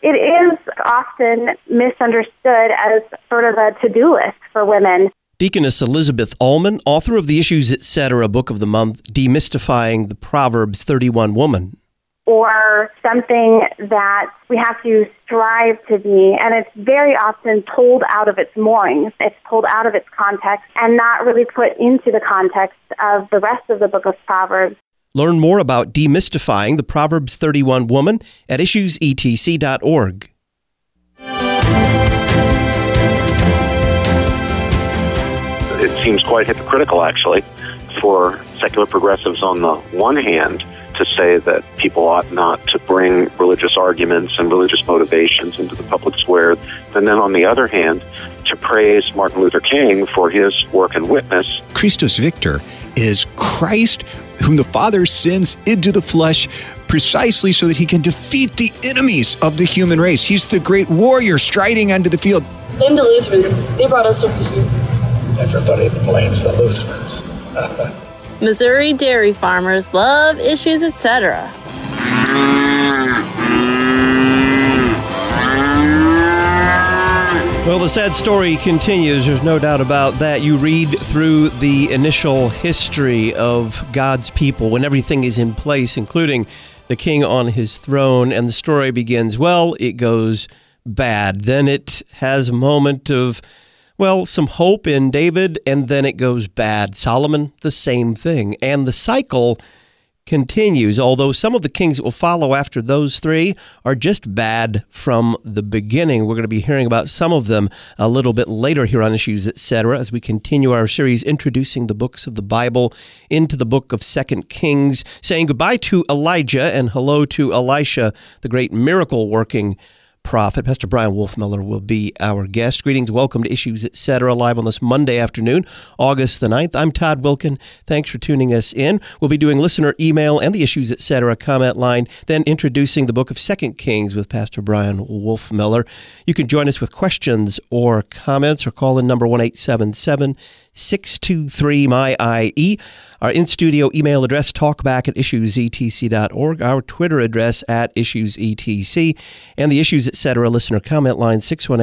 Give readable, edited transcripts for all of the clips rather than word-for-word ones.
It is often misunderstood as sort of a to-do list for women. Deaconess Elizabeth Allman, author of the Issues Etc. book of the month, Demystifying the Proverbs 31 Woman. Or something that we have to strive to be, and it's very often pulled out of its moorings. It's pulled out of its context and not really put into the context of the rest of the book of Proverbs. Learn more about Demystifying the Proverbs 31 Woman at issuesetc.org. It seems quite hypocritical, actually, for secular progressives on the one hand to say that people ought not to bring religious arguments and religious motivations into the public square, and then on the other hand, to praise Martin Luther King for his work and witness. Christus Victor is Christ whom the Father sends into the flesh precisely so that he can defeat the enemies of the human race. He's the great warrior striding onto the field. Blame the Lutherans. They brought us over here. Everybody blames the Lutherans. Missouri dairy farmers love Issues Etc. Well, the sad story continues. There's no doubt about that. You read through the initial history of God's people when everything is in place, including the king on his throne, and the story begins, well, it goes bad. Then it has a moment of, well, some hope in David, and then it goes bad. Solomon, the same thing. And the cycle continues, although some of the kings that will follow after those three are just bad from the beginning. We're going to be hearing about some of them a little bit later here on Issues Etc. as we continue our series introducing the books of the Bible into the book of 2 Kings, saying goodbye to Elijah and hello to Elisha, the great miracle-working prophet. Pastor Brian Wolfmueller will be our guest. Greetings, welcome to Issues Etc. live on this Monday afternoon, August the 9th. I'm Todd Wilkin. Thanks for tuning us in. We'll be doing listener email and the Issues Etc. comment line, then introducing the book of 2 Kings with Pastor Brian Wolfmueller. You can join us with questions or comments or call in number 1-877-623-MY-IE. Our in-studio email address, talkback@issuesetc.org. Our Twitter address @issuesetc. And the Issues Etc. listener comment line,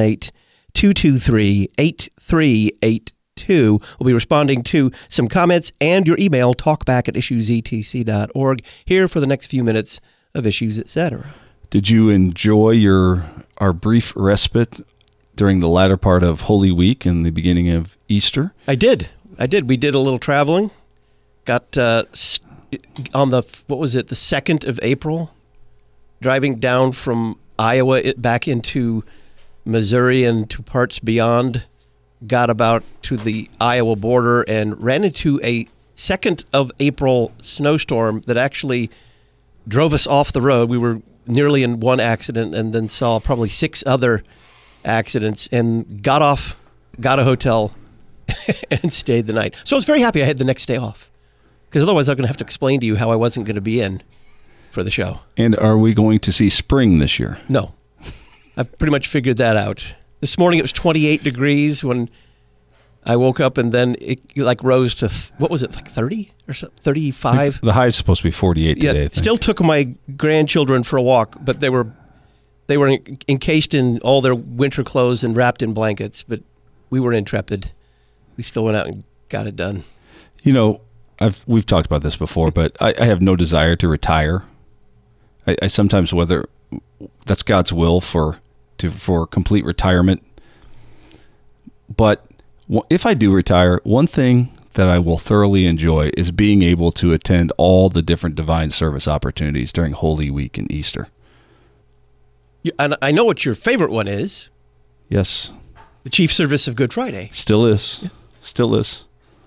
618-223-8382. We'll be responding to some comments and your email, talkback@issuesetc.org, here for the next few minutes of Issues Etc. Did you enjoy our brief respite during the latter part of Holy Week and the beginning of Easter? I did. We did a little traveling. Got on the 2nd of April, driving down from Iowa back into Missouri and to parts beyond, got about to the Iowa border and ran into a 2nd of April snowstorm that actually drove us off the road. We were nearly in one accident and then saw probably 6 other accidents and got a hotel and stayed the night. So I was very happy I had the next day off, because otherwise I'm going to have to explain to you how I wasn't going to be in for the show. And are we going to see spring this year? No. I've pretty much figured that out. This morning it was 28 degrees when I woke up, and then it rose to, 30 or something, 35? The high is supposed to be 48 today, I think. Still took my grandchildren for a walk, but they were encased in all their winter clothes and wrapped in blankets, but we were intrepid. We still went out and got it done. You know, we've talked about this before, but I have no desire to retire. I sometimes, whether that's God's will for complete retirement, but if I do retire, one thing that I will thoroughly enjoy is being able to attend all the different divine service opportunities during Holy Week and Easter. And I know what your favorite one is. Yes. The chief service of Good Friday. Still is. Yeah. Still is.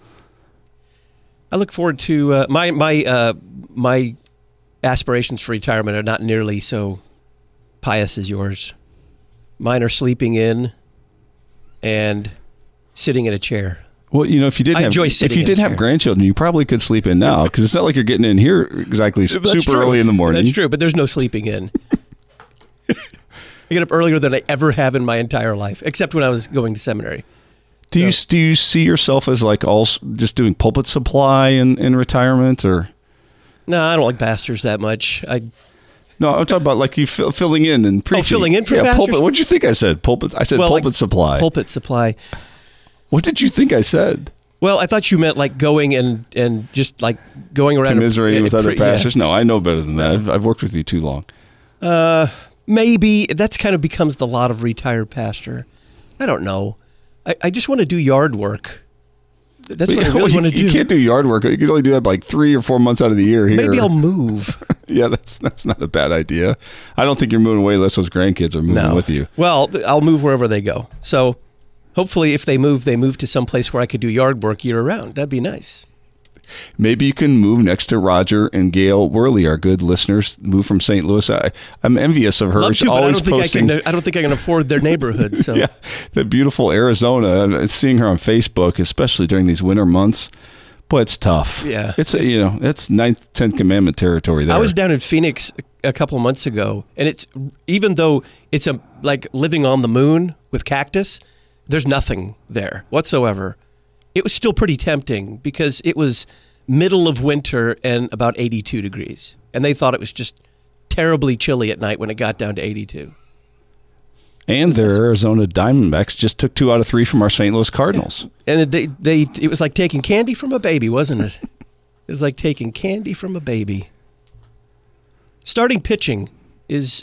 I look forward to my aspirations for retirement are not nearly so pious as yours. Mine are sleeping in and sitting in a chair. Well, you know, if you did have grandchildren, you probably could sleep in now, because it's not like you're getting in here exactly super early in the morning. That's true, but there's no sleeping in. I get up earlier than I ever have in my entire life, except when I was going to seminary. Do you see yourself as just doing pulpit supply in retirement, or? No, I don't like pastors that much. No, I'm talking about like you filling in and preaching. filling in for pastors? pastors? What'd you think I said? Pulpit. I said pulpit supply. Pulpit supply. What did you think I said? Well, I thought you meant like going and just like going around commiserating with other pastors. Yeah. No, I know better than that. I've worked with you too long. Maybe that's kind of becomes the lot of retired pastor. I don't know. I just want to do yard work. That's what I really want to do. You can't do yard work. You can only do that like 3 or 4 months out of the year here. Maybe I'll move. Yeah, that's not a bad idea. I don't think you're moving away unless those grandkids are moving with you. Well, I'll move wherever they go. So hopefully if they move to some place where I could do yard work year round. That'd be nice. Maybe you can move next to Roger and Gail Worley, our good listeners, move from St. Louis. I'm envious of her. Love She's to, always but posting. I don't think I can afford their neighborhood. So yeah, the beautiful Arizona. Seeing her on Facebook, especially during these winter months, boy, it's tough. Yeah, it's 9th, 10th commandment territory there. I was down in Phoenix a couple of months ago, and it's even though it's like living on the moon with cactus, there's nothing there whatsoever. It was still pretty tempting because it was middle of winter and about 82 degrees. And they thought it was just terribly chilly at night when it got down to 82. And their Arizona Diamondbacks just took 2 out of 3 from our St. Louis Cardinals. And it was like taking candy from a baby, wasn't it? It was like taking candy from a baby. Starting pitching is...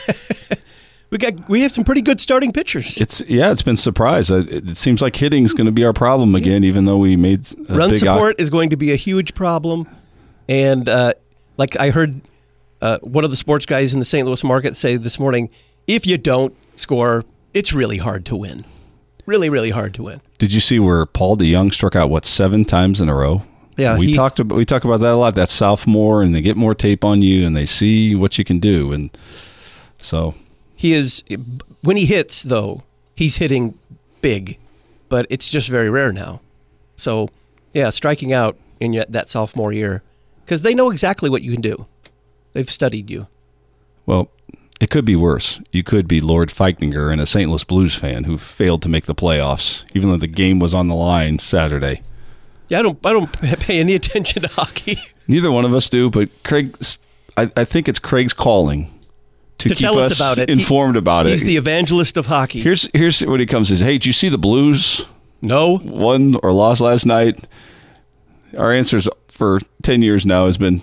We have some pretty good starting pitchers. It's been a surprise. It seems like hitting's going to be our problem again, even though we made a run big support is going to be a huge problem. And like I heard one of the sports guys in the St. Louis market say this morning, if you don't score, it's really hard to win. Really, really hard to win. Did you see where Paul DeJong struck out 7 times in a row? Yeah, we talk about that a lot. That sophomore, and they get more tape on you, and they see what you can do, and so. He is, when he hits, though, he's hitting big, but it's just very rare now. So, yeah, striking out in that sophomore year, because they know exactly what you can do. They've studied you. Well, it could be worse. You could be Lord Feichninger and a St. Louis Blues fan who failed to make the playoffs, even though the game was on the line Saturday. Yeah, I don't pay any attention to hockey. Neither one of us do, but Craig, I think it's Craig's calling to keep tell us about it. Informed about it. He's the evangelist of hockey. Here's what he comes and says, hey, did you see the Blues? No. Won or lost last night? Our answers for 10 years now has been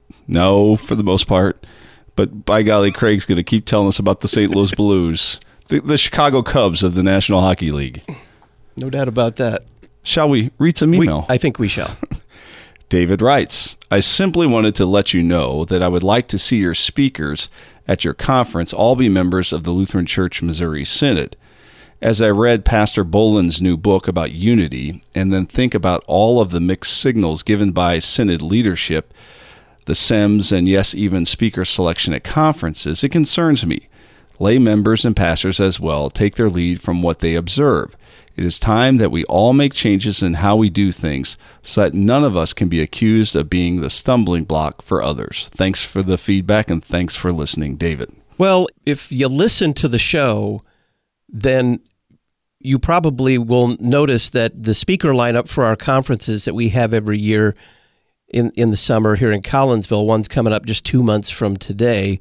no for the most part. But by golly, Craig's going to keep telling us about the St. Louis Blues, the Chicago Cubs of the National Hockey League. No doubt about that. Shall we read some email? I think we shall. David writes, I simply wanted to let you know that I would like to see your speakers at your conference all be members of the Lutheran Church Missouri Synod. As I read Pastor Boland's new book about unity and then think about all of the mixed signals given by Synod leadership, the SEMS, and yes, even speaker selection at conferences, it concerns me. Lay members and pastors as well take their lead from what they observe. It is time that we all make changes in how we do things so that none of us can be accused of being the stumbling block for others. Thanks for the feedback and thanks for listening, David. Well, if you listen to the show, then you probably will notice that the speaker lineup for our conferences that we have every year in the summer here in Collinsville, one's coming up just 2 months from today,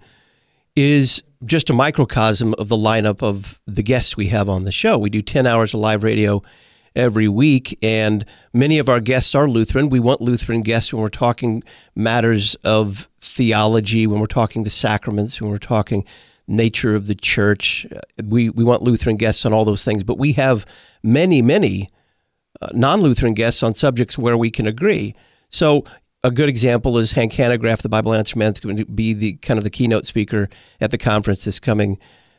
is just a microcosm of the lineup of the guests we have on the show. We do 10 hours of live radio every week, and many of our guests are Lutheran. We want Lutheran guests when we're talking matters of theology, when we're talking the sacraments, when we're talking nature of the church. We want Lutheran guests on all those things, but we have many non-Lutheran guests on subjects where we can agree. So a good example is Hank Hanegraaff, the Bible Answer Man, is going to be the keynote speaker at the conference this coming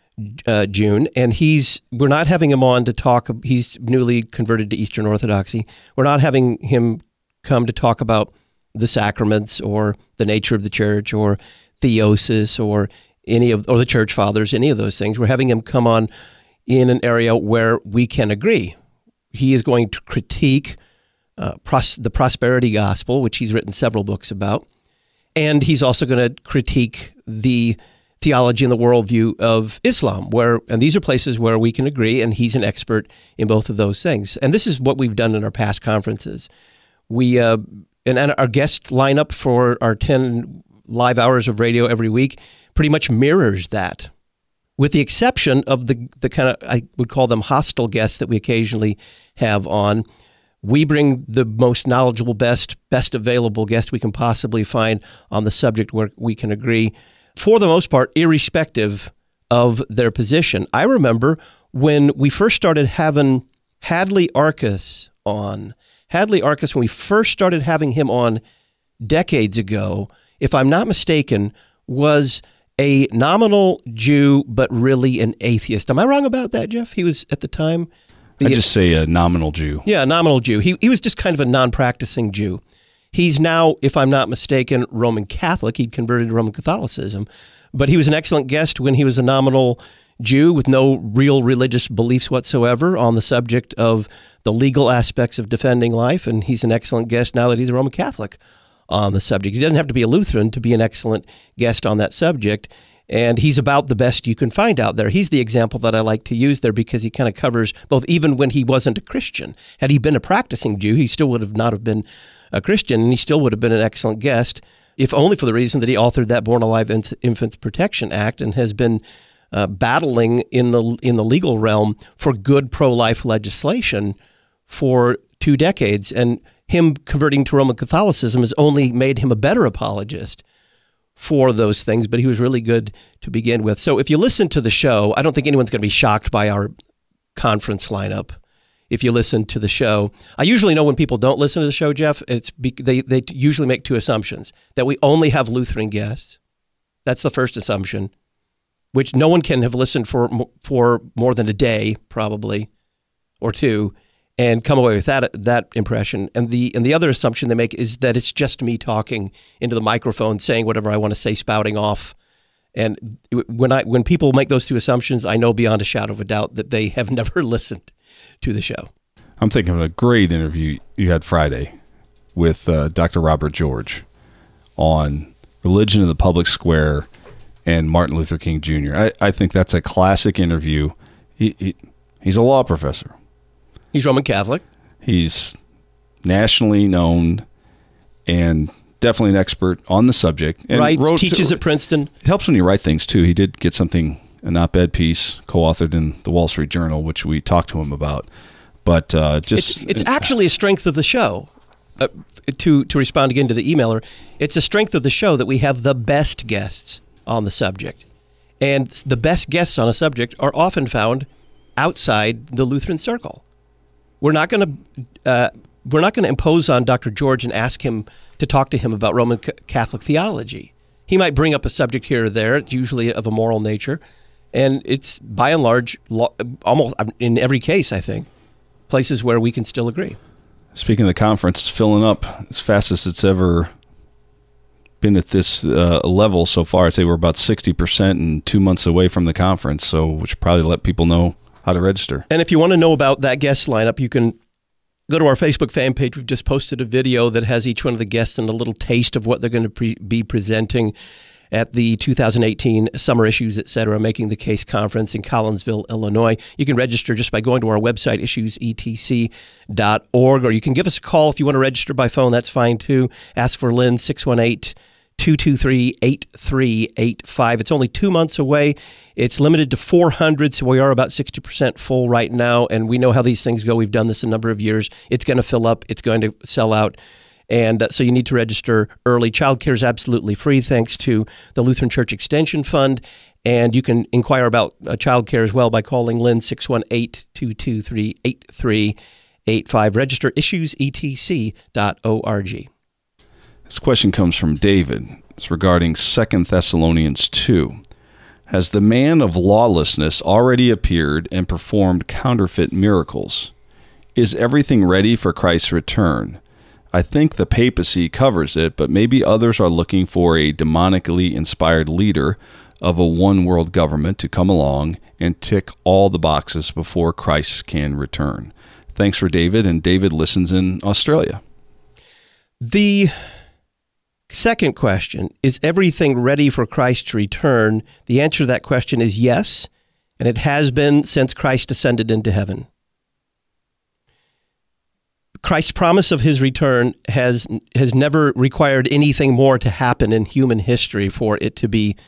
June. And we're not having him on to talk. He's newly converted to Eastern Orthodoxy. We're not having him come to talk about the sacraments or the nature of the church or theosis or the church fathers, any of those things. We're having him come on in an area where we can agree. He is going to critique the prosperity gospel, which he's written several books about. And he's also going to critique the theology and the worldview of Islam, and these are places where we can agree, and he's an expert in both of those things. And this is what we've done in our past conferences. And our guest lineup for our 10 live hours of radio every week pretty much mirrors that, with the exception of the kind of, I would call them hostile guests that we occasionally have on. We bring the most knowledgeable, best available guest we can possibly find on the subject where we can agree, for the most part, irrespective of their position. I remember when we first started having Hadley Arkes on. Hadley Arkes, when we first started having him on decades ago, if I'm not mistaken, was a nominal Jew, but really an atheist. Am I wrong about that, Jeff? He was at the time... I just say a nominal Jew. Yeah, a nominal Jew. He was just kind of a non-practicing Jew. He's now, if I'm not mistaken, Roman Catholic. He'd converted to Roman Catholicism. But he was an excellent guest when he was a nominal Jew with no real religious beliefs whatsoever on the subject of the legal aspects of defending life. And he's an excellent guest now that he's a Roman Catholic on the subject. He doesn't have to be a Lutheran to be an excellent guest on that subject. And he's about the best you can find out there. He's the example that I like to use there because he kind of covers both, even when he wasn't a Christian. Had he been a practicing Jew, he still would have not have been a Christian, and he still would have been an excellent guest, if only for the reason that he authored that Born Alive Infants Protection Act and has been battling in the legal realm for good pro-life legislation for 2 decades. And him converting to Roman Catholicism has only made him a better apologist for those things, but he was really good to begin with. So if you listen to the show, I don't think anyone's going to be shocked by our conference lineup. If you listen to the show, I usually know when people don't listen to the show, Jeff, they usually make 2 assumptions: that we only have Lutheran guests. That's the first assumption, which no one can have listened for more than a day, probably, or 2, and come away with that impression. And the other assumption they make is that it's just me talking into the microphone, saying whatever I want to say, spouting off. And when people make those 2 assumptions, I know beyond a shadow of a doubt that they have never listened to the show. I'm thinking of a great interview you had Friday with Dr. Robert George on religion in the public square and Martin Luther King Jr. I think that's a classic interview. He's a law professor. He's Roman Catholic. He's nationally known and definitely an expert on the subject. And teaches at Princeton. It helps when you write things, too. He did get an op-ed piece co-authored in the Wall Street Journal, which we talked to him about. But it's actually a strength of the show. To respond again to the emailer, it's a strength of the show that we have the best guests on the subject. And the best guests on a subject are often found outside the Lutheran circle. We're not going to impose on Dr. George and ask him to talk to him about Roman Catholic theology. He might bring up a subject here or there. It's usually of a moral nature, and it's by and large, almost in every case, I think, places where we can still agree. Speaking of the conference, filling up as fast as it's ever been at this level so far. I'd say we're about 60% and 2 months away from the conference, so we should probably let people know how to register. And if you want to know about that guest lineup, you can go to our Facebook fan page. We've just posted a video that has each one of the guests and a little taste of what they're going to be presenting at the 2018 Summer Issues, Etc. Making the Case Conference in Collinsville, Illinois. You can register just by going to our website, issuesetc.org, or you can give us a call if you want to register by phone. That's fine, too. Ask for Lynn, 618-223-8385. It's only 2 months away. It's limited to 400, so we are about 60% full right now, and we know how these things go. We've done this a number of years. It's going to fill up. It's going to sell out. And so you need to register early. Childcare is absolutely free thanks to the Lutheran Church Extension Fund. And you can inquire about childcare as well by calling Lynn 618-223-8385. Register issuesetc.org. This question comes from David. It's regarding 2 Thessalonians 2. Has the man of lawlessness already appeared and performed counterfeit miracles? Is everything ready for Christ's return? I think the papacy covers it, but maybe others are looking for a demonically inspired leader of a one-world government to come along and tick all the boxes before Christ can return. Thanks for David, and David listens in Australia. The second question, is everything ready for Christ's return? The answer to that question is yes, and it has been since Christ ascended into heaven. Christ's promise of his return has never required anything more to happen in human history for it to be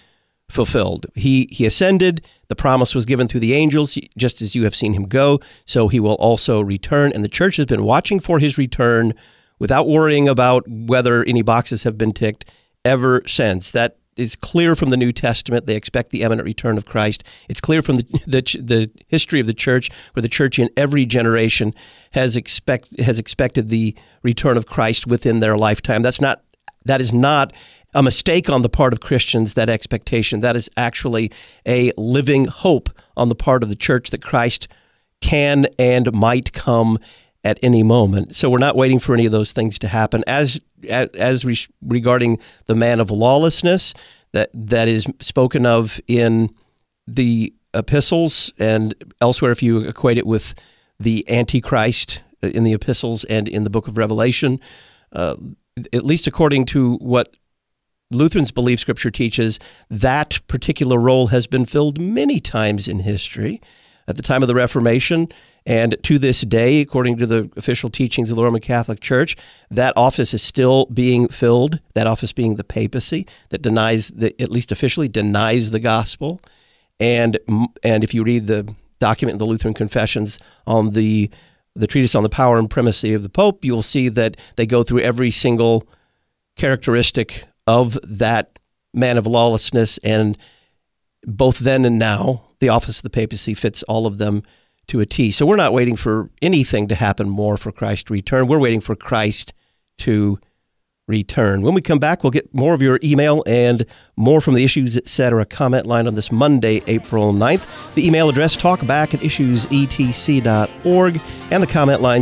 fulfilled. He ascended. The promise was given through the angels. Just as you have seen him go, so he will also return. And the church has been watching for his return without worrying about whether any boxes have been ticked ever since. That is clear from the New Testament. They expect the imminent return of Christ. It's clear from the history of the church, where the church in every generation has expected the return of Christ within their lifetime. That is not a mistake on the part of Christians, that expectation. That is actually a living hope on the part of the church that Christ can and might come at any moment. So we're not waiting for any of those things to happen. Regarding the man of lawlessness that is spoken of in the epistles and elsewhere, if you equate it with the Antichrist in the epistles and in the book of Revelation, at least according to what Lutherans believe Scripture teaches, that particular role has been filled many times in history. At the time of the Reformation, and to this day, according to the official teachings of the Roman Catholic Church, that office is still being filled, that office being the papacy, that at least officially denies the gospel. And if you read the document in the Lutheran Confessions on the treatise on the power and primacy of the Pope, you'll see that they go through every single characteristic of that man of lawlessness, and both then and now, the office of the papacy fits all of them to a T. So we're not waiting for anything to happen more for Christ to return. We're waiting for Christ to return. When we come back, we'll get more of your email and more from the Issues Etc. comment line on this Monday, April 9th. The email address, talkback@issuesetc.org, and the comment line,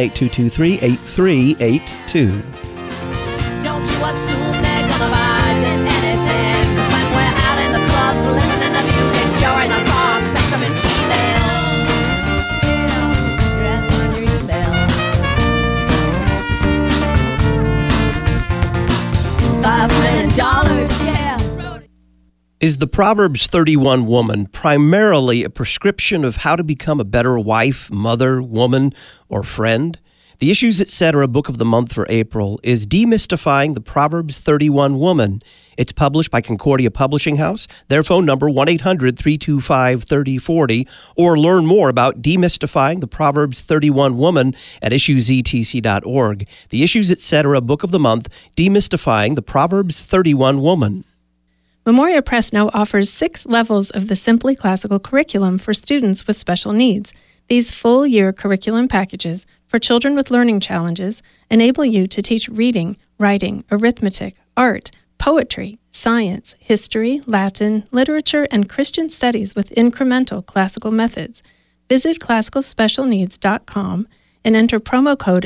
618-223-8382. Don't you assume they're gonna buy just anything, 'cause when we're out in the clubs listening to music, you're in the box, sex them in email. Answer your email. $5 million, yeah. Is the Proverbs 31 woman primarily a prescription of how to become a better wife, mother, woman, or friend? The Issues Etc. Book of the Month for April is Demystifying the Proverbs 31 Woman. It's published by Concordia Publishing House. Their phone number, 1-800-325-3040, or learn more about demystifying the Proverbs 31 Woman at issuesetc.org. The Issues Etc. Book of the Month, Demystifying the Proverbs 31 Woman. Memoria Press now offers 6 levels of the Simply Classical curriculum for students with special needs. These full-year curriculum packages for children with learning challenges enable you to teach reading, writing, arithmetic, art, poetry, science, history, Latin, literature, and Christian studies with incremental classical methods. Visit classicalspecialneeds.com and enter promo code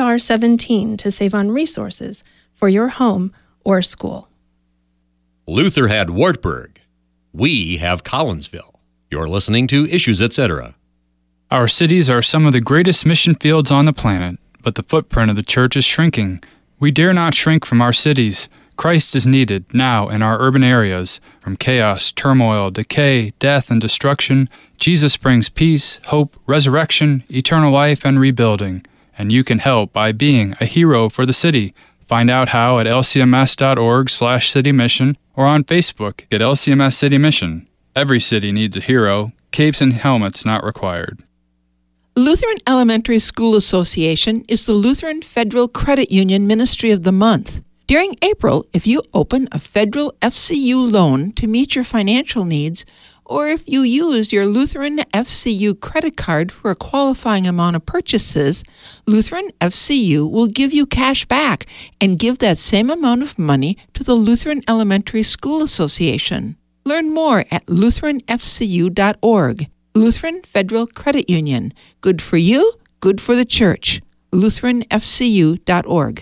LPR17 to save on resources for your home or school. Luther had Wartburg. We have Collinsville. You're listening to Issues Etc. Our cities are some of the greatest mission fields on the planet, but the footprint of the church is shrinking. We dare not shrink from our cities. Christ is needed now in our urban areas. From chaos, turmoil, decay, death, and destruction, Jesus brings peace, hope, resurrection, eternal life, and rebuilding. And you can help by being a hero for the city. Find out how at lcms.org/citymission or on Facebook at LCMS City Mission. Every city needs a hero. Capes and helmets not required. Lutheran Elementary School Association is the Lutheran Federal Credit Union Ministry of the Month. During April, if you open a federal FCU loan to meet your financial needs, or if you used your Lutheran FCU credit card for a qualifying amount of purchases, Lutheran FCU will give you cash back and give that same amount of money to the Lutheran Elementary School Association. Learn more at lutheranfcu.org. Lutheran Federal Credit Union. Good for you, good for the church. lutheranfcu.org.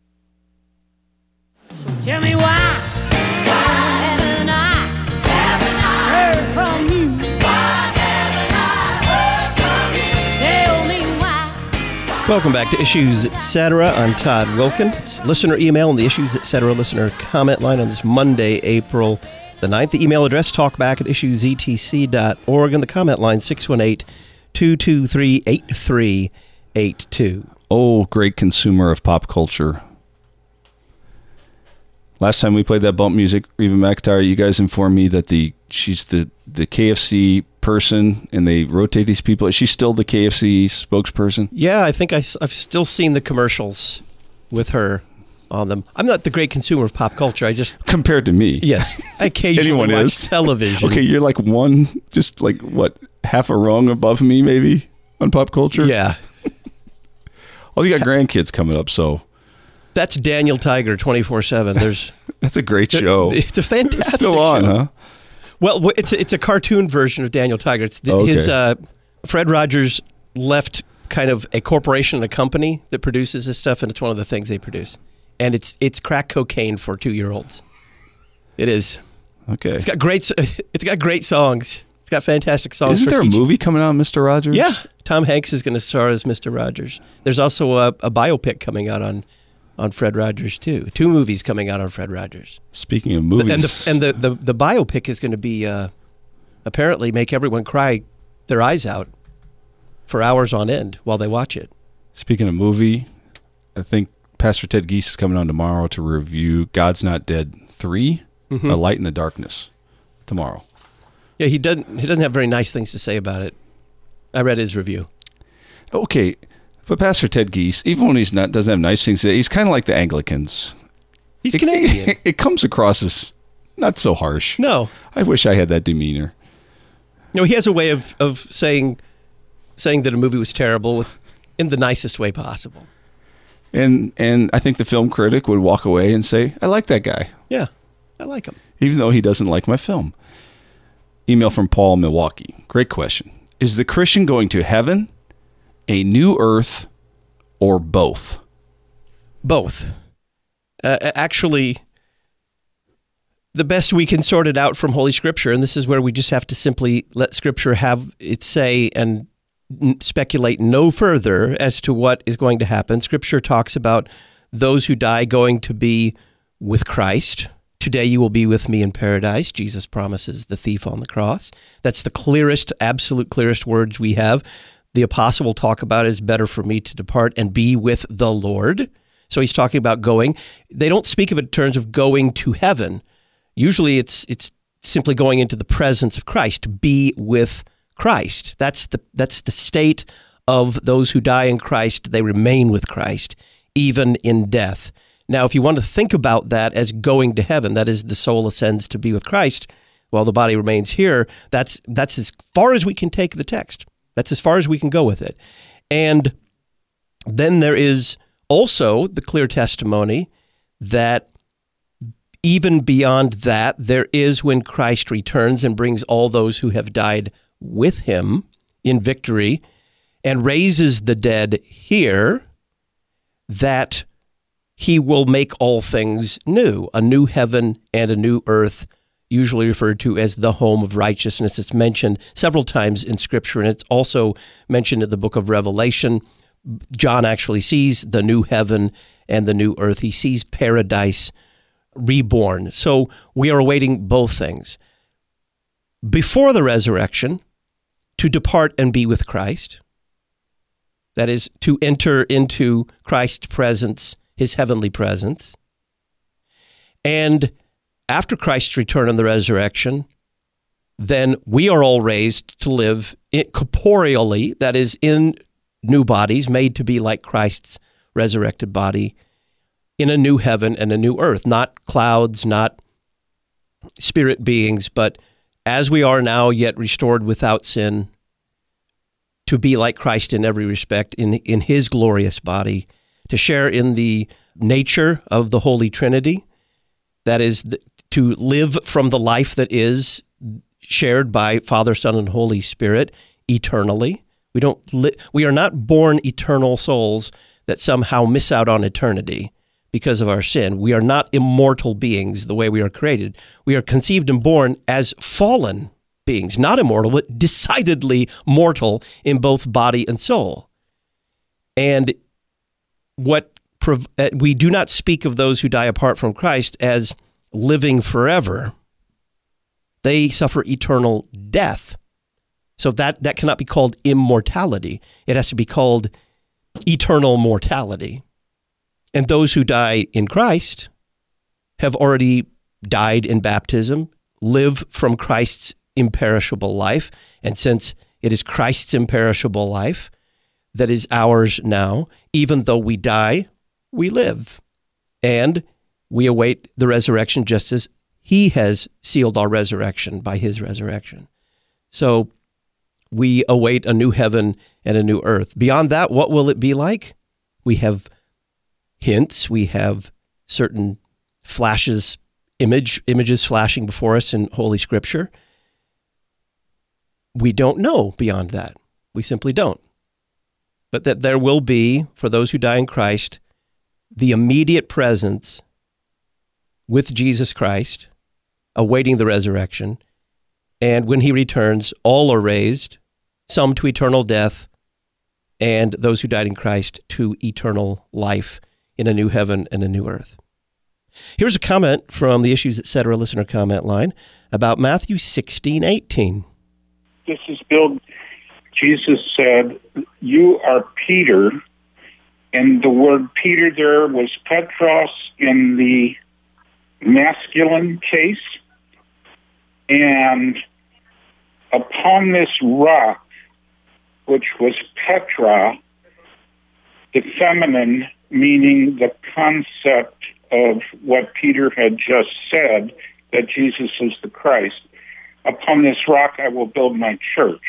Tell me why haven't I heard from you? Why haven't I heard from you? Tell me why. Welcome back to Issues Etc. I'm Todd Wilkin. Listener email and the Issues Etc. listener comment line on this Monday, April the 9th. The email address, talkback@issuesetc.org, and the comment line, 618-223-8382. Oh, great consumer of pop culture. Last time we played that bump music, Reba McEntire, you guys informed me that she's the KFC person, and they rotate these people. Is she still the KFC spokesperson? Yeah, I think I've still seen the commercials with her on them. I'm not the great consumer of pop culture. I just compared to me. Yes, I occasionally watch television. Okay, you're like half a rung above me, maybe on pop culture. Yeah. Oh, you got grandkids coming up, so. That's Daniel Tiger 24/7. That's a great show. It's a fantastic it's still on, show. Huh? Well, it's a cartoon version of Daniel Tiger. It's his Fred Rogers left kind of a corporation, a company that produces this stuff, and it's one of the things they produce. And it's crack cocaine for 2-year-olds. It is. Okay. It's got great songs. It's got fantastic songs. Isn't there a movie coming out, Mr. Rogers? Yeah. Tom Hanks is going to star as Mr. Rogers. There's also a biopic coming out on Fred Rogers too. 2 movies coming out on Fred Rogers. Speaking of movies, and the biopic is going to be apparently make everyone cry their eyes out for hours on end while they watch it. Speaking of movie, I think Pastor Ted Geese is coming on tomorrow to review God's Not Dead 3, A Light in the Darkness, tomorrow. Yeah, he doesn't have very nice things to say about it. I read his review. Okay. But Pastor Ted Geese, even when doesn't have nice things to say, he's kind of like the Anglicans. He's Canadian. It comes across as not so harsh. No. I wish I had that demeanor. No, he has a way of saying that a movie was terrible in the nicest way possible. And I think the film critic would walk away and say, I like that guy. Yeah, I like him. Even though he doesn't like my film. Email from Paul, Milwaukee. Great question. Is the Christian going to heaven, a new earth, or both? Both. Actually, the best we can sort it out from Holy Scripture, and this is where we just have to simply let Scripture have its say and speculate no further as to what is going to happen. Scripture talks about those who die going to be with Christ. Today you will be with me in paradise, Jesus promises the thief on the cross. That's the clearest, absolute clearest words we have. The apostle will talk about it as better for me to depart and be with the Lord. So he's talking about going. They don't speak of it in terms of going to heaven. Usually it's simply going into the presence of Christ, to be with Christ. That's the state of those who die in Christ. They remain with Christ, even in death. Now, if you want to think about that as going to heaven, that is, the soul ascends to be with Christ while the body remains here, that's as far as we can take the text. That's as far as we can go with it. And then there is also the clear testimony that even beyond that, there is when Christ returns and brings all those who have died with him in victory and raises the dead here, that he will make all things new, a new heaven and a new earth, usually referred to as the home of righteousness. It's mentioned several times in Scripture, and it's also mentioned in the book of Revelation. John actually sees the new heaven and the new earth. He sees paradise reborn. So we are awaiting both things. Before the resurrection, to depart and be with Christ, that is, to enter into Christ's presence, his heavenly presence. And after Christ's return and the resurrection, then we are all raised to live corporeally, that is, in new bodies made to be like Christ's resurrected body, in a new heaven and a new earth, not clouds, not spirit beings, but as we are now, yet restored without sin, to be like Christ in every respect, in his glorious body, to share in the nature of the Holy Trinity, that is, to live from the life that is shared by Father, Son, and Holy Spirit eternally. We are not born eternal souls that somehow miss out on eternity because of our sin. We are not immortal beings the way we are created. We are conceived and born as fallen beings, not immortal, but decidedly mortal in both body and soul. And we do not speak of those who die apart from Christ as living forever. They suffer eternal death. So that cannot be called immortality. It has to be called eternal mortality. And those who die in Christ have already died in baptism, live from Christ's imperishable life. And since it is Christ's imperishable life that is ours now, even though we die, we live. And we await the resurrection just as he has sealed our resurrection by his resurrection. So we await a new heaven and a new earth. Beyond that, what will it be like? We have hints. We have certain flashes, images flashing before us in Holy Scripture. We don't know beyond that. We simply don't. But that there will be, for those who die in Christ, the immediate presence with Jesus Christ, awaiting the resurrection. And when he returns, all are raised, some to eternal death, and those who died in Christ to eternal life in a new heaven and a new earth. Here's a comment from the Issues Etc. listener comment line about Matthew 16:18. This is Bill. Jesus said, "You are Peter," and the word Peter there was Petros in the masculine case. And upon this rock, which was Petra, the feminine, meaning the concept of what Peter had just said, that Jesus is the Christ. Upon this rock I will build my church.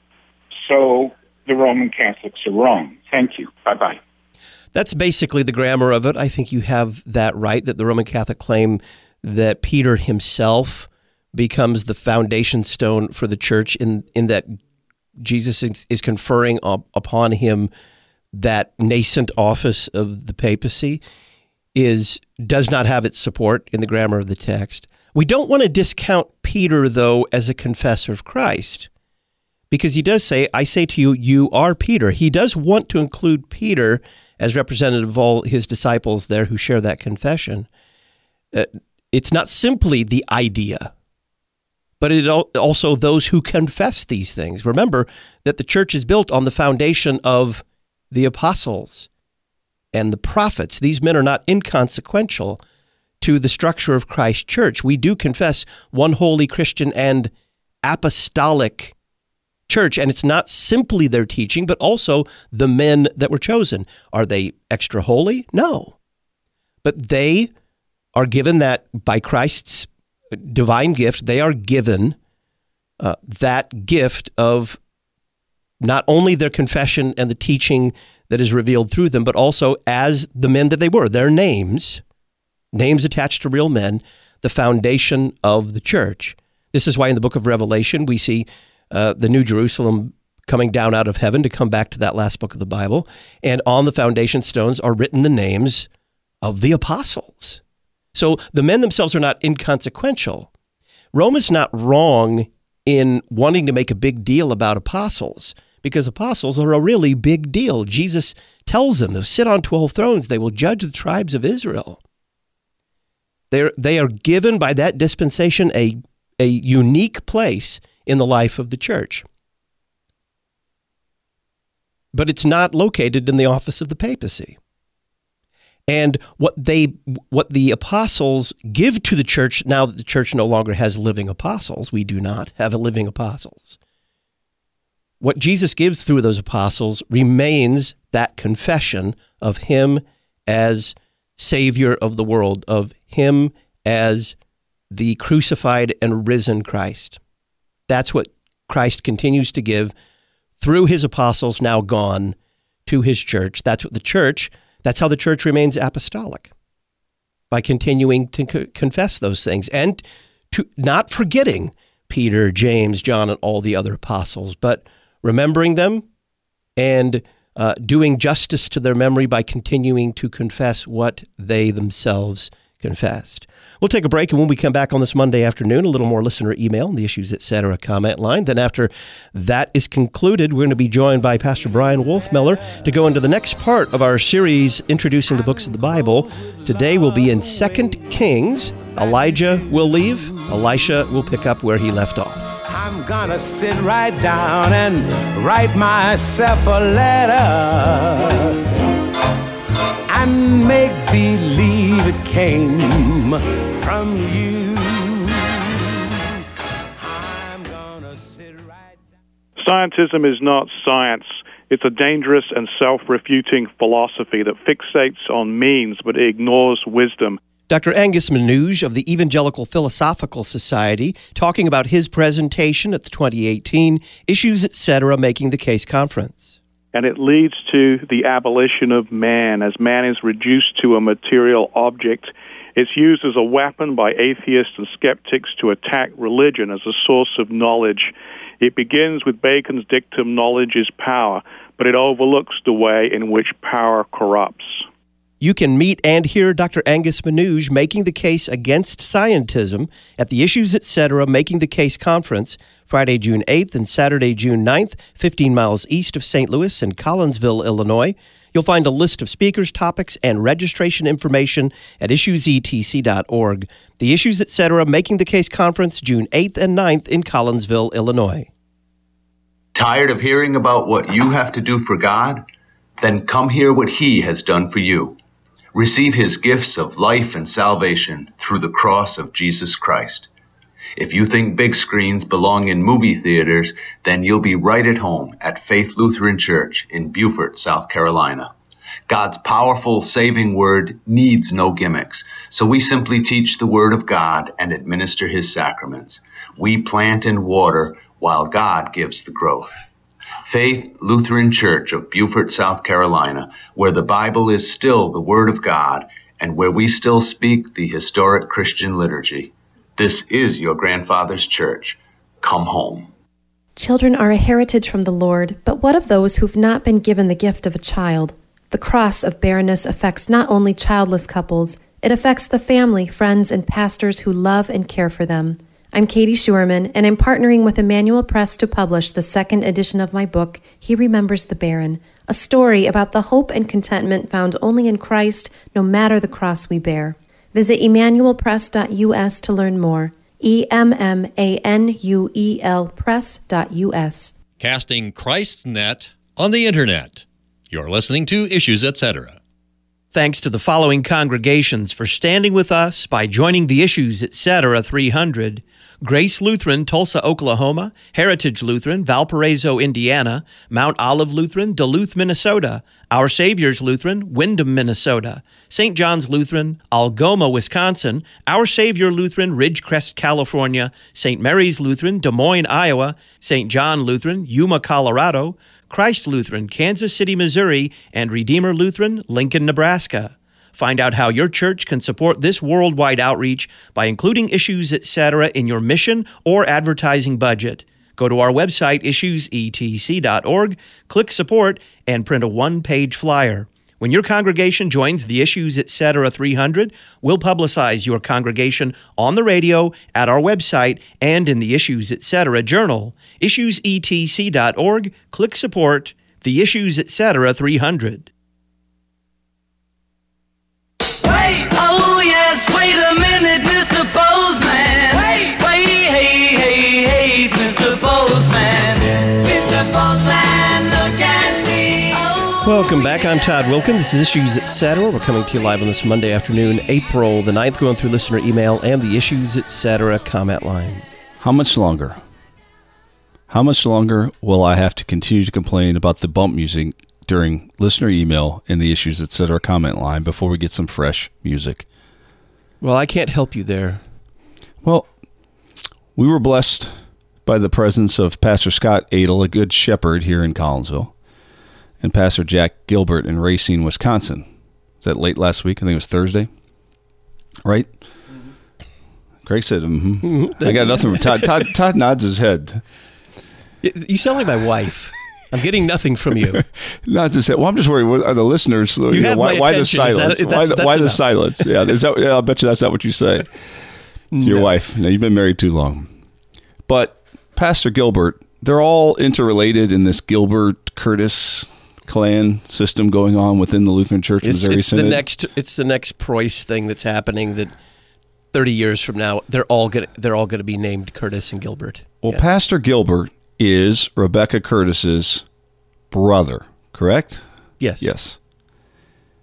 So the Roman Catholics are wrong. Thank you. Bye-bye. That's basically the grammar of it. I think you have that right, that the Roman Catholic claim that Peter himself becomes the foundation stone for the church in that Jesus is conferring upon him that nascent office of the papacy does not have its support in the grammar of the text. We don't want to discount Peter, though, as a confessor of Christ, because he does say, "I say to you, you are Peter." He does want to include Peter as representative of all his disciples there who share that confession. It's not simply the idea, but it also those who confess these things. Remember that the church is built on the foundation of the apostles and the prophets. These men are not inconsequential to the structure of Christ's church. We do confess one holy Christian and apostolic church, and it's not simply their teaching, but also the men that were chosen. Are they extra holy? No. But they are given that by Christ's divine gift. They are given that gift of not only their confession and the teaching that is revealed through them, but also as the men that they were, their names attached to real men, the foundation of the church. This is why in the book of Revelation we see the New Jerusalem coming down out of heaven to come back to that last book of the Bible, and on the foundation stones are written the names of the apostles. So the men themselves are not inconsequential. Rome is not wrong in wanting to make a big deal about apostles, because apostles are a really big deal. Jesus tells them they'll sit on 12 thrones. They will judge the tribes of Israel. They are given by that dispensation a unique place in the life of the church. But it's not located in the office of the papacy. And what the apostles give to the church, now that the church no longer has living apostles, we do not have living apostles. What Jesus gives through those apostles remains that confession of him as Savior of the world, of him as the crucified and risen Christ. That's what Christ continues to give through his apostles now gone to his church. That's how the church remains apostolic, by continuing to confess those things and to not forgetting Peter, James, John, and all the other apostles, but remembering them and doing justice to their memory by continuing to confess what they themselves confessed. We'll take a break, and when we come back on this Monday afternoon, a little more listener email on the Issues Etc. comment line. Then after that is concluded, we're going to be joined by Pastor Brian Wolfmeller to go into the next part of our series introducing the books of the Bible. Today we'll be in 2 Kings. Elijah will leave. Elisha will pick up where he left off. I'm gonna sit right down and write myself a letter. and make believe it came from you. I'm gonna sit right down. Scientism is not science. It's a dangerous and self-refuting philosophy that fixates on means but ignores wisdom. Dr. Angus Manouge of the Evangelical Philosophical Society talking about his presentation at the 2018 Issues Etc. Making the Case Conference. And it leads to the abolition of man. As man is reduced to a material object, it's used as a weapon by atheists and skeptics to attack religion as a source of knowledge. It begins with Bacon's dictum, knowledge is power, but it overlooks the way in which power corrupts. You can meet and hear Dr. Angus Manouge making the case against scientism at the Issues Etc. Making the Case Conference, Friday, June 8th and Saturday, June 9th, 15 miles east of St. Louis in Collinsville, Illinois. You'll find a list of speakers, topics, and registration information at issuesetc.org. The Issues Etc. Making the Case Conference, June 8th and 9th in Collinsville, Illinois. Tired of hearing about what you have to do for God? Then come hear what He has done for you. Receive His gifts of life and salvation through the cross of Jesus Christ. If you think big screens belong in movie theaters, then you'll be right at home at Faith Lutheran Church in Beaufort, South Carolina. God's powerful, saving word needs no gimmicks, so we simply teach the Word of God and administer His sacraments. We plant and water while God gives the growth. Faith Lutheran Church of Beaufort, South Carolina, where the Bible is still the Word of God and where we still speak the historic Christian liturgy. This is your grandfather's church. Come home. Children are a heritage from the Lord, but what of those who've not been given the gift of a child? The cross of barrenness affects not only childless couples, it affects the family, friends, and pastors who love and care for them. I'm Katie Schurman, and I'm partnering with Emmanuel Press to publish the second edition of my book, He Remembers the Barren, a story about the hope and contentment found only in Christ, no matter the cross we bear. Visit emmanuelpress.us to learn more. EMMANUEL press.us. Casting Christ's net on the Internet. You're listening to Issues Etc. Thanks to the following congregations for standing with us by joining the Issues Etc. 300. Grace Lutheran, Tulsa, Oklahoma, Heritage Lutheran, Valparaiso, Indiana, Mount Olive Lutheran, Duluth, Minnesota, Our Savior's Lutheran, Windham, Minnesota, St. John's Lutheran, Algoma, Wisconsin, Our Savior Lutheran, Ridgecrest, California, St. Mary's Lutheran, Des Moines, Iowa, St. John Lutheran, Yuma, Colorado, Christ Lutheran, Kansas City, Missouri, and Redeemer Lutheran, Lincoln, Nebraska. Find out how your church can support this worldwide outreach by including Issues Etc. in your mission or advertising budget. Go to our website, issuesetc.org, click Support, and print a one-page flyer. When your congregation joins the Issues Etc. 300, we'll publicize your congregation on the radio, at our website, and in the Issues Etc. journal. issuesetc.org, click Support, the Issues Etc. 300. Wait, oh yes, wait a minute, Mr. Postman. Wait, hey, Mr. Postman. Mr. Postman, look and see. Oh, Welcome back. I'm Todd Wilkins. This is Issues Etc. We're coming to you live on this Monday afternoon, April the 9th, going through listener email and the Issues Etc. comment line. How much longer? How much longer will I have to continue to complain about the bump music during listener email in the Issues Etc. comment line before we get some fresh music? Well, I can't help you there. Well, we were blessed by the presence of Pastor Scott Adel, a good shepherd here in Collinsville, and Pastor Jack Gilbert in Racine, Wisconsin. Was that late last week? I think it was Thursday. Right? Mm-hmm. Greg said, mm-hmm. I got nothing from Todd. Todd nods his head. You sound like my wife. I'm getting nothing from you. Not to say. Well, I'm just worried. What are the listeners? Why the silence? Why the silence? Yeah, I'll bet you that's not what you say to your wife. No, you've been married too long. But Pastor Gilbert, they're all interrelated in this Gilbert Curtis clan system going on within the Lutheran Church Missouri Synod. It's the next Preuss thing that's happening. That 30 years from now, they're all gonna be named Curtis and Gilbert. Well, yeah. Pastor Gilbert is Rebecca Curtis's brother, correct? Yes. Yes.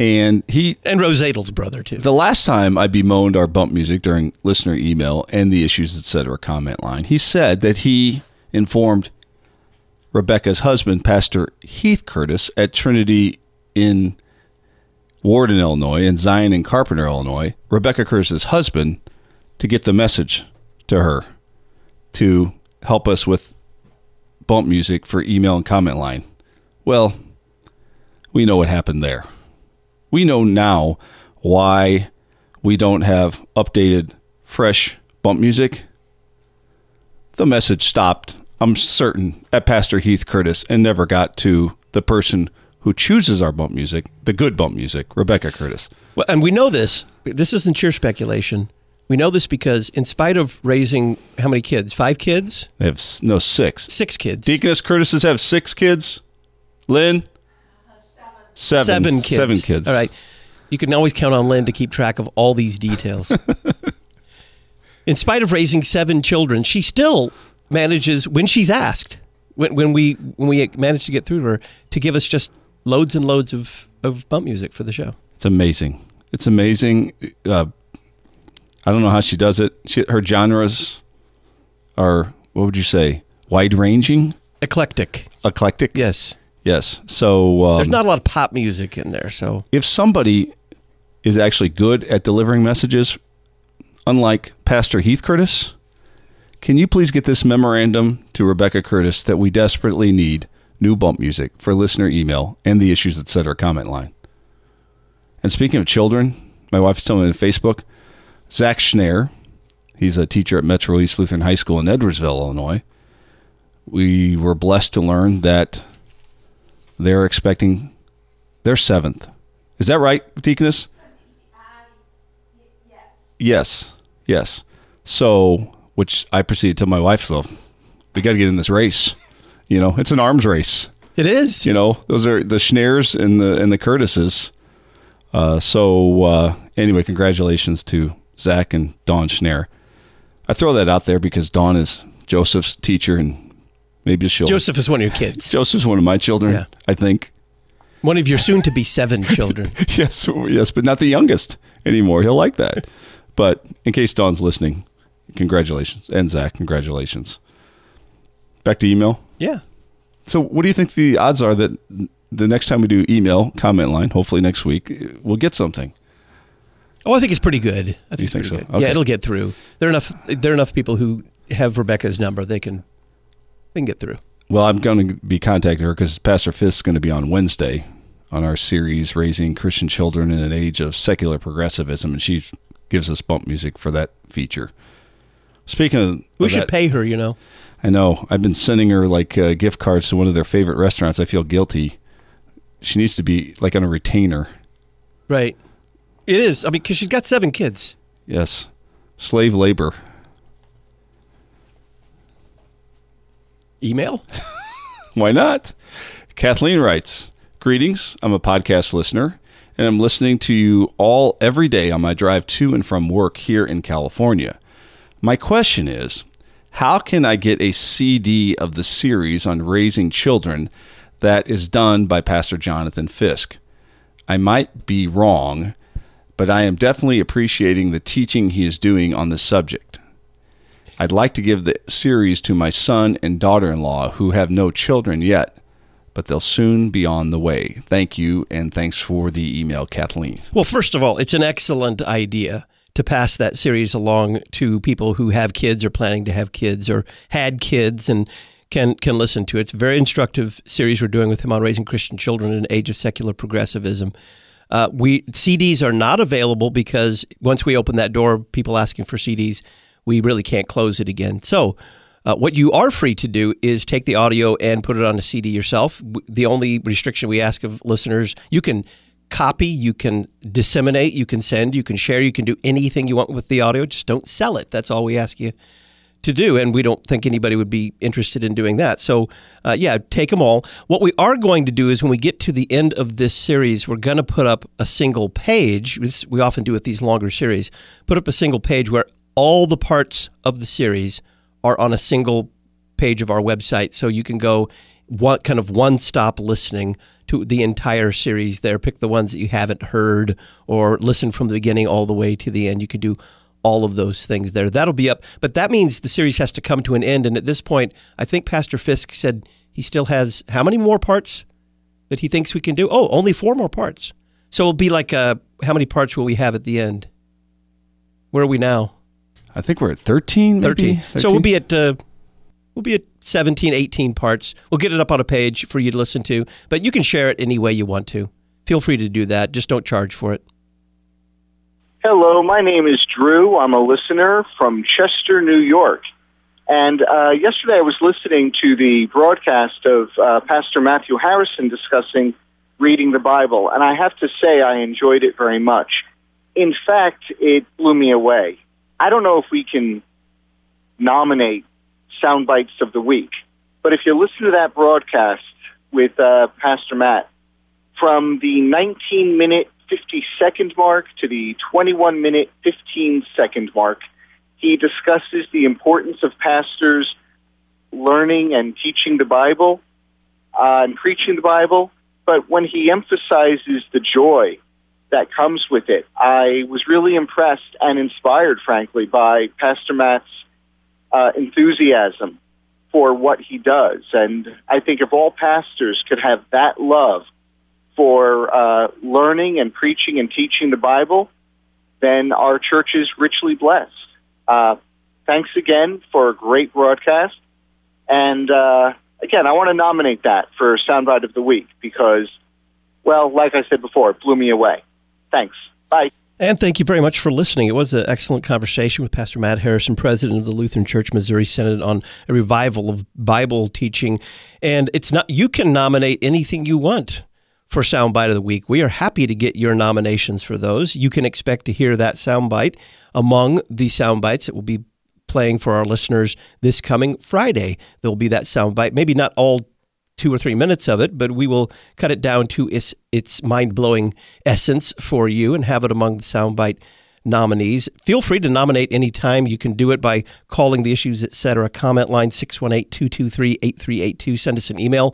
And Rose Adel's brother, too. The last time I bemoaned our bump music during listener email and the Issues Etc. comment line, he said that he informed Rebecca's husband, Pastor Heath Curtis, at Trinity in Warden, Illinois, and Zion in Carpenter, Illinois, Rebecca Curtis's husband, to get the message to her to help us with bump music for email and comment line. Well, we know what happened there. We know now why we don't have updated, fresh bump music. The message stopped, I'm certain, at Pastor Heath Curtis and never got to the person who chooses our bump music, the good bump music, Rebecca Curtis. Well, and we know this. This isn't sheer speculation. We know this because in spite of raising how many kids? 5 kids? They have, 6. 6 kids. Deaconess Curtises have 6 kids. Lynn? 7 kids. 7 kids. All right. You can always count on Lynn to keep track of all these details. In spite of raising 7 children, she still manages, when she's asked, when we manage to get through to her, to give us just loads and loads of bump music for the show. It's amazing. It's amazing. I don't know how she does it. Her genres are, what would you say, wide-ranging? Eclectic. Eclectic? Yes. Yes. So there's not a lot of pop music in there. So if somebody is actually good at delivering messages, unlike Pastor Heath Curtis, can you please get this memorandum to Rebecca Curtis that we desperately need new bump music for listener email and the Issues Etc. comment line. And speaking of children, my wife is telling me on Facebook, Zach Schneer, he's a teacher at Metro East Lutheran High School in Edwardsville, Illinois. We were blessed to learn that they're expecting their 7th. Is that right, Deaconess? Yes. So, which I proceeded to tell my wife, so we got to get in this race. You know, it's an arms race. It is. You know, those are the Schneers and the Curtises. Anyway, congratulations to Zach and Dawn Schneer. I throw that out there because Dawn is Joseph's teacher and maybe she'll... Joseph is one of your kids. Joseph's one of my children, yeah. I think. One of your soon-to-be 7 children. Yes, but not the youngest anymore. He'll like that. But in case Dawn's listening, congratulations. And Zach, congratulations. Back to email? Yeah. So what do you think the odds are that the next time we do email, comment line, hopefully next week, we'll get something? Oh, I think it's pretty good. I think you think so? Okay. Yeah, it'll get through. There are enough people who have Rebecca's number. They can get through. Well, I'm going to be contacting her because Pastor Fisk's going to be on Wednesday on our series, Raising Christian Children in an Age of Secular Progressivism, and she gives us bump music for that feature. Speaking of we should pay her, you know. I know. I've been sending her gift cards to one of their favorite restaurants. I feel guilty. She needs to be like on a retainer. Right. It is. I mean, because she's got 7 kids. Yes. Slave labor. Email? Why not? Kathleen writes, greetings. I'm a podcast listener, and I'm listening to you all every day on my drive to and from work here in California. My question is, how can I get a CD of the series on raising children that is done by Pastor Jonathan Fisk? I might be wrong, but I am definitely appreciating the teaching he is doing on this subject. I'd like to give the series to my son and daughter-in-law who have no children yet, but they'll soon be on the way. Thank you, and thanks for the email, Kathleen. Well, first of all, it's an excellent idea to pass that series along to people who have kids or planning to have kids or had kids and can listen to it. It's a very instructive series we're doing with him on raising Christian children in an age of secular progressivism. CDs are not available because once we open that door, people asking for CDs, we really can't close it again. So what you are free to do is take the audio and put it on a CD yourself. The only restriction we ask of listeners, you can copy, you can disseminate, you can send, you can share, you can do anything you want with the audio. Just don't sell it. That's all we ask you to do. And we don't think anybody would be interested in doing that. So take them all. What we are going to do is when we get to the end of this series, we're going to put up a single page. We often do with these longer series, put up a single page where all the parts of the series are on a single page of our website. So you can go one-stop listening to to the entire series there. Pick the ones that you haven't heard or listen from the beginning all the way to the end. You can do all of those things there. That'll be up. But that means the series has to come to an end. And at this point, I think Pastor Fisk said he still has how many more parts that he thinks we can do? Oh, only 4 more parts. So it'll be like, how many parts will we have at the end? Where are we now? I think we're at 13, maybe? 13. So we'll be at 17, 18 parts. We'll get it up on a page for you to listen to, but you can share it any way you want to. Feel free to do that. Just don't charge for it. Hello, my name is Drew. I'm a listener from Chester, New York. And yesterday I was listening to the broadcast of Pastor Matthew Harrison discussing reading the Bible, and I have to say I enjoyed it very much. In fact, it blew me away. I don't know if we can nominate sound bites of the week, but if you listen to that broadcast with Pastor Matt, from the 19-minute 50-second mark to the 21-minute 15-second mark, he discusses the importance of pastors learning and teaching the Bible and preaching the Bible. But when he emphasizes the joy that comes with it, I was really impressed and inspired, frankly, by Pastor Matt's enthusiasm for what he does. And I think if all pastors could have that love for learning and preaching and teaching the Bible, then our church is richly blessed. Thanks again for a great broadcast. And again, I want to nominate that for Soundbite of the Week because, well, like I said before, it blew me away. Thanks. Bye. And thank you very much for listening. It was an excellent conversation with Pastor Matt Harrison, president of the Lutheran Church Missouri Synod, on a revival of Bible teaching. And it's not, you can nominate anything you want for Soundbite of the Week. We are happy to get your nominations for those. You can expect to hear that soundbite among the soundbites that will be playing for our listeners this coming Friday. There will be that soundbite, maybe not all 2 or 3 minutes of it, but we will cut it down to its mind-blowing essence for you and have it among the soundbite nominees. Feel free to nominate anytime. You can do it by calling the Issues Etc. comment line 618-223-8382. Send us an email,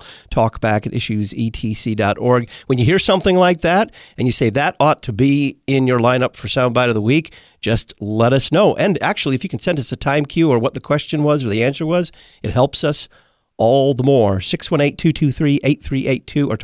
talkback@issuesetc.org. When you hear something like that and you say that ought to be in your lineup for Soundbite of the Week, just let us know. And actually, if you can send us a time cue or what the question was or the answer was, it helps us all the more. 618-223-8382 or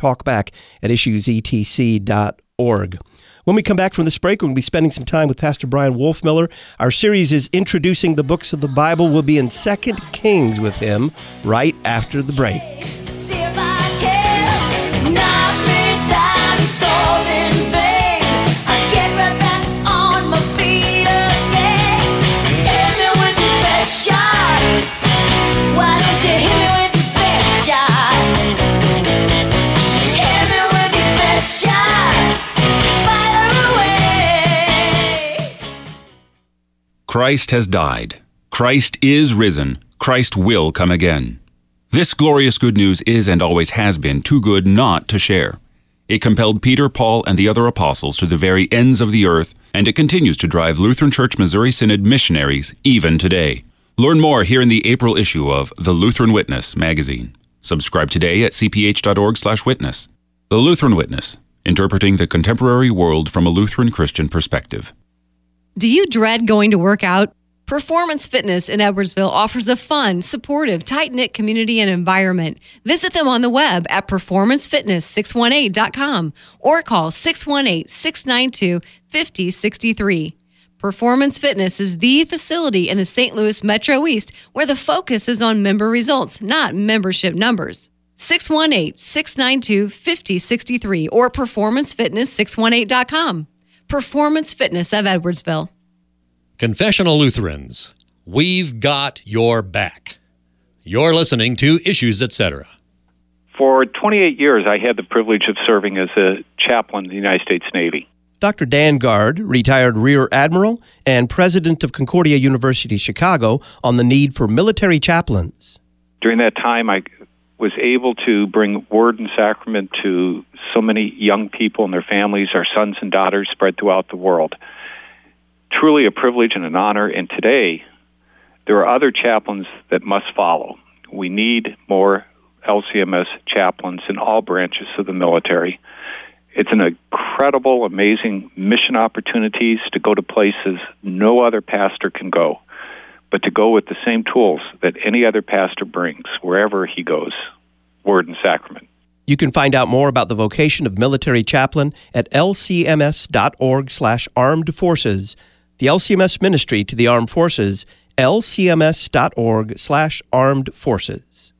talkback@issuesetc.org. When we come back from this break, we're going to be spending some time with Pastor Brian Wolfmiller. Our series is Introducing the Books of the Bible. We'll be in 2 Kings with him right after the break. See if I can knock me down, it's all in vain. I get right back on my feet again. Hit me with your best shot. Why don't you hit me with your best shot? Hit me with your best shot. Christ has died. Christ is risen. Christ will come again. This glorious good news is and always has been too good not to share. It compelled Peter, Paul, and the other apostles to the very ends of the earth, and it continues to drive Lutheran Church Missouri Synod missionaries even today. Learn more here in the April issue of The Lutheran Witness magazine. Subscribe today at cph.org/witness. The Lutheran Witness, interpreting the contemporary world from a Lutheran Christian perspective. Do you dread going to work out? Performance Fitness in Edwardsville offers a fun, supportive, tight-knit community and environment. Visit them on the web at performancefitness618.com or call 618-692-5063. Performance Fitness is the facility in the St. Louis Metro East where the focus is on member results, not membership numbers. 618-692-5063 or performancefitness618.com. Performance Fitness of Edwardsville. Confessional Lutherans, we've got your back. You're listening to Issues Etc. For 28 years, I had the privilege of serving as a chaplain in the United States Navy. Dr. Dan Guard, retired Rear Admiral and president of Concordia University, Chicago, on the need for military chaplains. During that time, I was able to bring word and sacrament to so many young people and their families, our sons and daughters spread throughout the world. Truly a privilege and an honor, and today there are other chaplains that must follow. We need more LCMS chaplains in all branches of the military. It's an incredible, amazing mission opportunities to go to places no other pastor can go, but to go with the same tools that any other pastor brings wherever he goes, word and sacrament. You can find out more about the vocation of military chaplain at lcms.org/armed forces. The LCMS ministry to the armed forces, lcms.org/armed forces.